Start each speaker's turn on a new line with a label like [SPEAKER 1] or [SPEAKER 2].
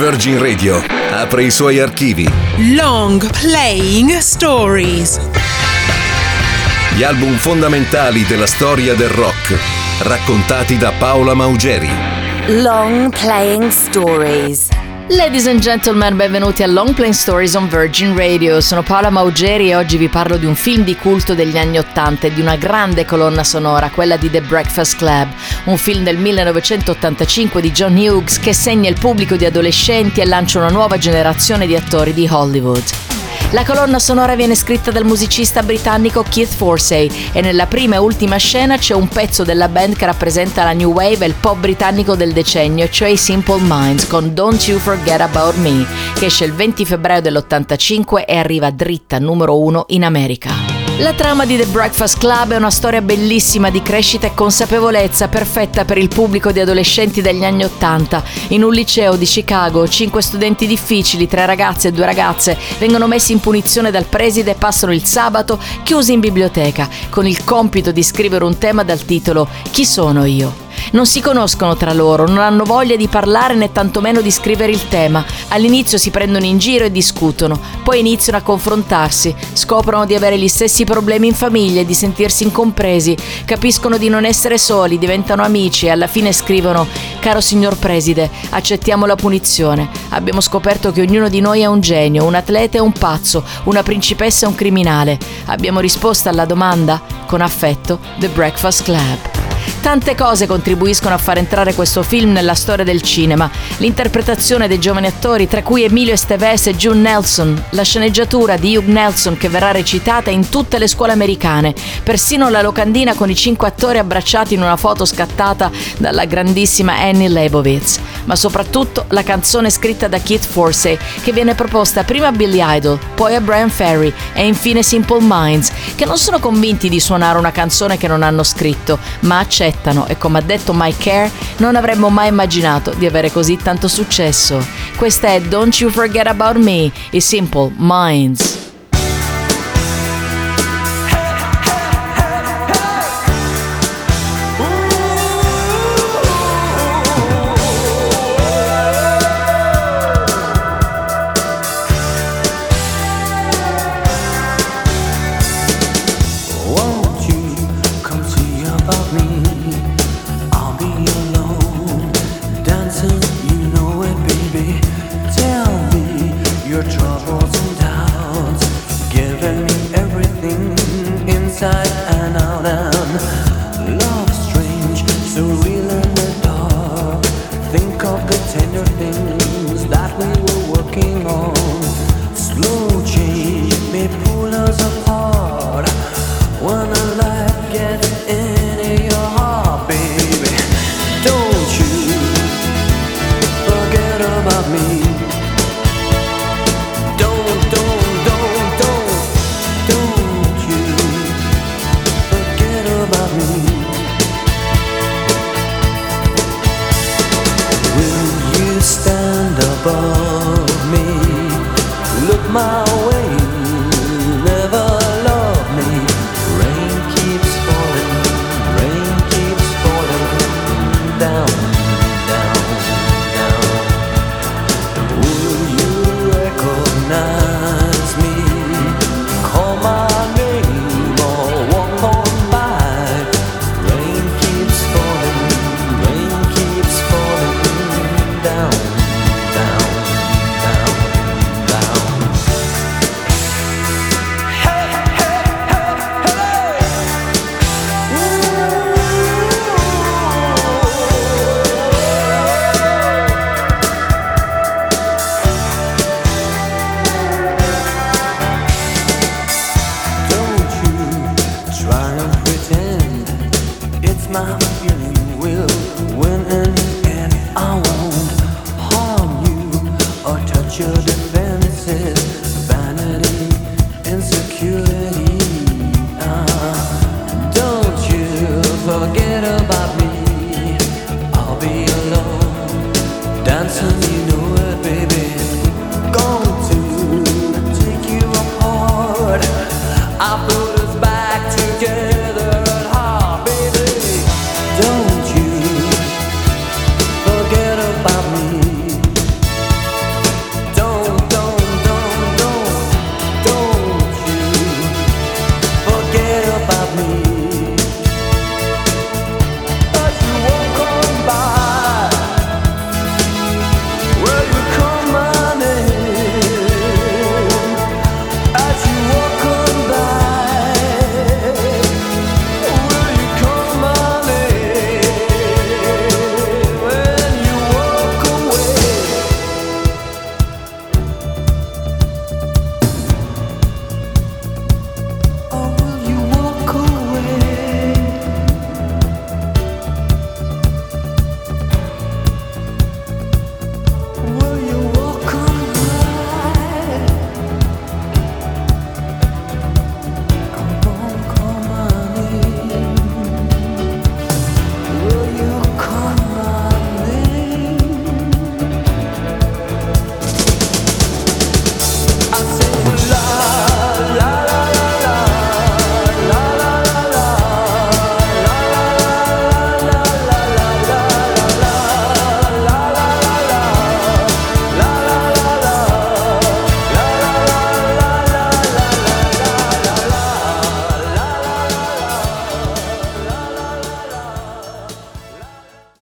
[SPEAKER 1] Virgin Radio apre i suoi archivi.
[SPEAKER 2] Long Playing Stories.
[SPEAKER 1] Gli album fondamentali della storia del rock, raccontati da Paola Maugeri.
[SPEAKER 3] Long Playing Stories.
[SPEAKER 4] Ladies and gentlemen, benvenuti a Long Playing Stories on Virgin Radio. Sono Paola Maugeri e oggi vi parlo di un film di culto degli anni '80 e di una grande colonna sonora, quella di The Breakfast Club, un film del 1985 di John Hughes che segna il pubblico di adolescenti e lancia una nuova generazione di attori di Hollywood. La colonna sonora viene scritta dal musicista britannico Keith Forsey e nella prima e ultima scena c'è un pezzo della band che rappresenta la new wave e il pop britannico del decennio, cioè i Simple Minds con Don't You Forget About Me, che esce il 20 febbraio dell'85 e arriva dritta numero 1 in America. La trama di The Breakfast Club è una storia bellissima di crescita e consapevolezza, perfetta per il pubblico di adolescenti degli anni '80. In un liceo di Chicago, 5 studenti difficili, 3 ragazze e 2 ragazze, vengono messi in punizione dal preside e passano il sabato chiusi in biblioteca, con il compito di scrivere un tema dal titolo Chi sono io? Non si conoscono tra loro, non hanno voglia di parlare né tantomeno di scrivere il tema. All'inizio si prendono in giro e discutono, poi iniziano a confrontarsi, scoprono di avere gli stessi problemi in famiglia e di sentirsi incompresi, capiscono di non essere soli, diventano amici e alla fine scrivono: caro signor preside, accettiamo la punizione. Abbiamo scoperto che ognuno di noi è un genio, un atleta e un pazzo, una principessa e un criminale. Abbiamo risposto alla domanda? Con affetto, The Breakfast Club. Tante cose contribuiscono a far entrare questo film nella storia del cinema. L'interpretazione dei giovani attori, tra cui Emilio Estevez e June Nelson, la sceneggiatura di Hugh Nelson che verrà recitata in tutte le scuole americane, persino la locandina con i 5 attori abbracciati in una foto scattata dalla grandissima Annie Leibovitz. Ma soprattutto la canzone scritta da Keith Forsey, che viene proposta prima a Billy Idol, poi a Brian Ferry e infine Simple Minds, che non sono convinti di suonare una canzone che non hanno scritto, ma accettano, e come ha detto Mike Kerr, non avremmo mai immaginato di avere così tanto successo. Questa è Don't You Forget About Me, i Simple Minds.
[SPEAKER 5] Forget about me, I'll be alone, dancing.